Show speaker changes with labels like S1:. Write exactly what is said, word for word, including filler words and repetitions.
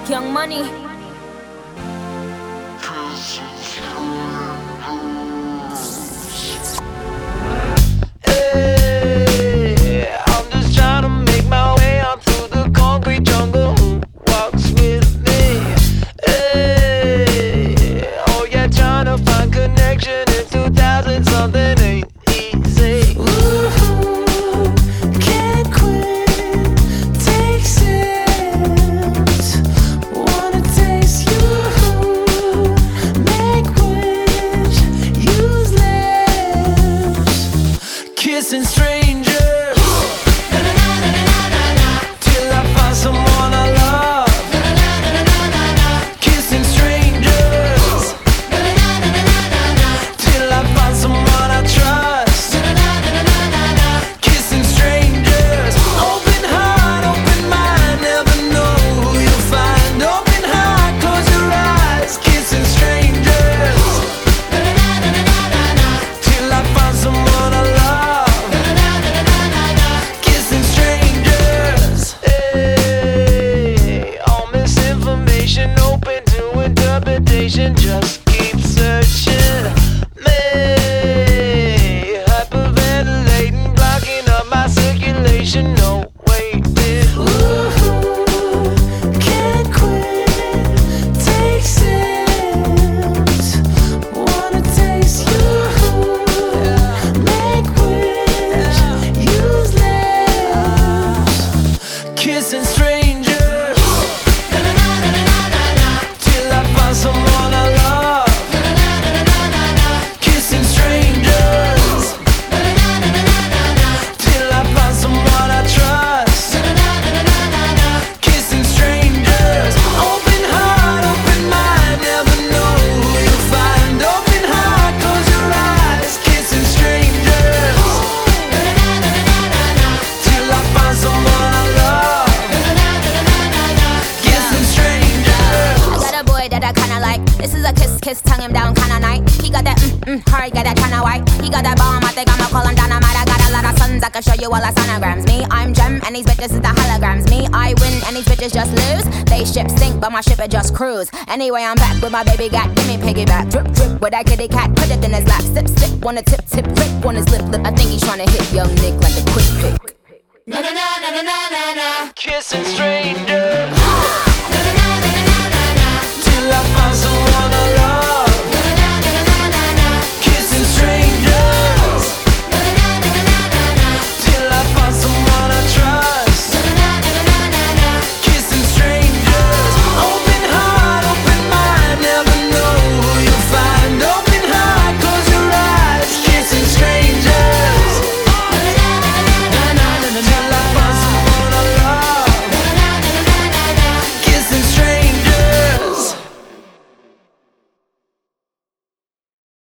S1: Young Money.
S2: Hey, I'm just trying to make my way out through the concrete jungle. Who walks with me? Hey, oh yeah, trying to find connection in two thousand something ain't easy.
S3: Ooh, can't quit, take sips, wanna taste you, make wish, use lips, kissing strangers till I find someone I love. Kissing strangers till I find someone I trust. Kissing strangers, open heart, open mind, never know who you'll find. Open heart, close your eyes. Kissing strangers till I find someone I love. Kissing strangers.
S2: Hey, all misinformation open to interpretation. Just keep searching. Me, hyperventilating, blocking up my circulation. No waiting.
S3: Ooh, can't quit, take sips, wanna taste you, make wish, use lips, kissing strangers till I find someone I love. Kissing strangers till I find someone I trust. Kissing strangers, open heart, open mind, never know who you'll find. Open heart, close your eyes. Kissing strangers till I find someone I love. Kissing strangers.
S1: I got a boy that I kinda like. This is a kiss, kiss, tongue him down kinda night. He got that mm, mm, hard, got that kinda white. He got that bomb, I think I'ma call him dynamite. I got a lot of sons, I can show you all the sonograms. Me, I'm Gem, and these bitches is the holograms. Me, I win, and these bitches just lose. They ship sink, but my ship it just cruise. Anyway, I'm back with my baby gat, give me piggyback. Drip, drip, with that kitty cat, put it in his lap. Sip, sip, wanna tip, tip, lick on his lip, lip. I think he's tryna hit young Nick like a quick pick.
S3: Na na na na na na na.
S2: Kissing strangers.